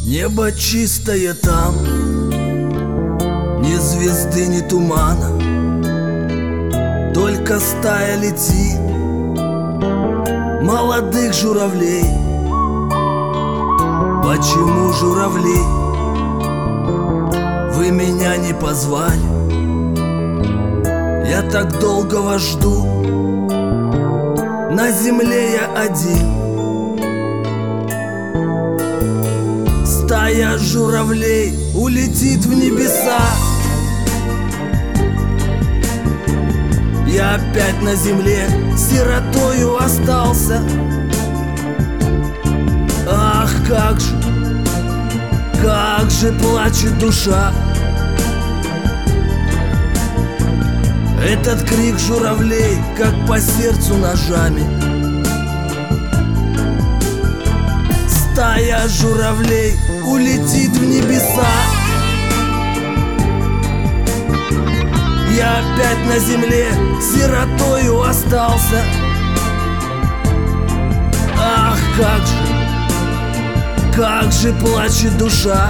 Небо чистое там, ни звезды, ни тумана, только стая летит молодых журавлей. Почему, журавли, вы меня не позвали? Я так долго вас жду, на земле я один. Стая журавлей улетит в небеса. Я опять на земле сиротою остался. Ах, как же плачет душа. Этот крик журавлей, как по сердцу ножами. Стая журавлей улетит в небеса. Я опять на земле сиротою остался. Ах, как же плачет душа.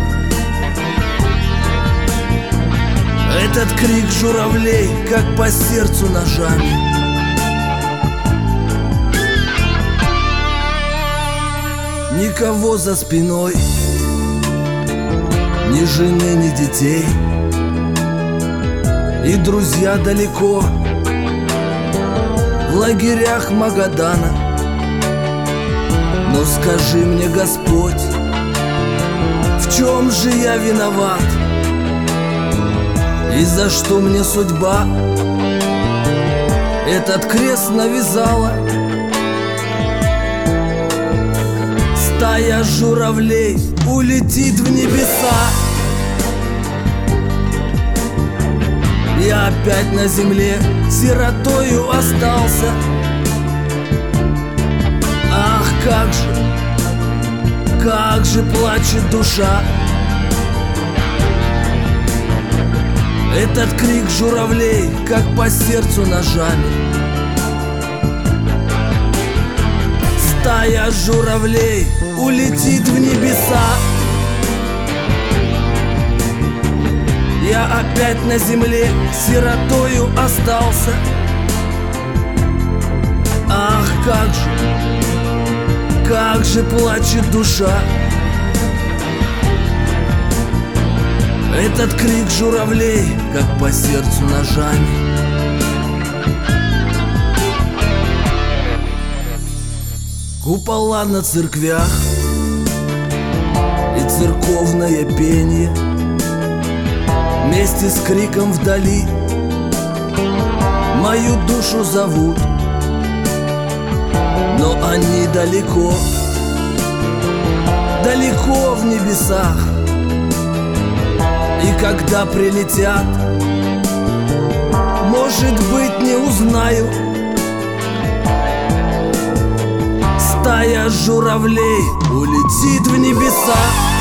Этот крик журавлей, как по сердцу ножами. Никого за спиной, ни жены, ни детей. И друзья далеко, в лагерях Магадана. Но скажи мне, Господь, в чем же я виноват? И за что мне судьба этот крест навязала? Стая журавлей улетит в небеса. Я опять на земле сиротою остался. Ах, как же плачет душа. Этот крик журавлей, как по сердцу ножами. Стая журавлей улетит в небеса. Я опять на земле сиротою остался. Ах, как же плачет душа. Этот крик журавлей, как по сердцу ножами. Купола на церквях и церковное пение вместе с криком вдали мою душу зовут. Но они далеко, далеко в небесах. И когда прилетят, может быть, не узнаю. Стая журавлей улетит в небеса.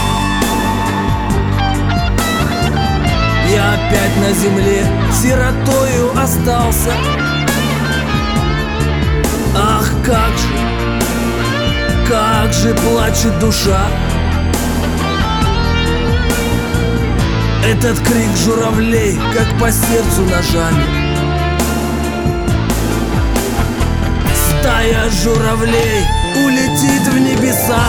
Я опять на земле сиротою остался. Ах, как же плачет душа. Этот крик журавлей, как по сердцу ножами. Стая журавлей улетит в небеса.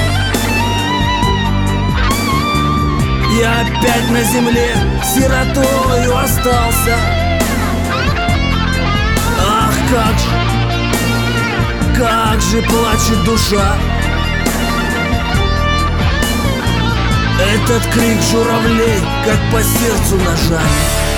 Я опять на земле сиротою остался. Ах, как же плачет душа. Этот крик журавлей, как по сердцу ножами.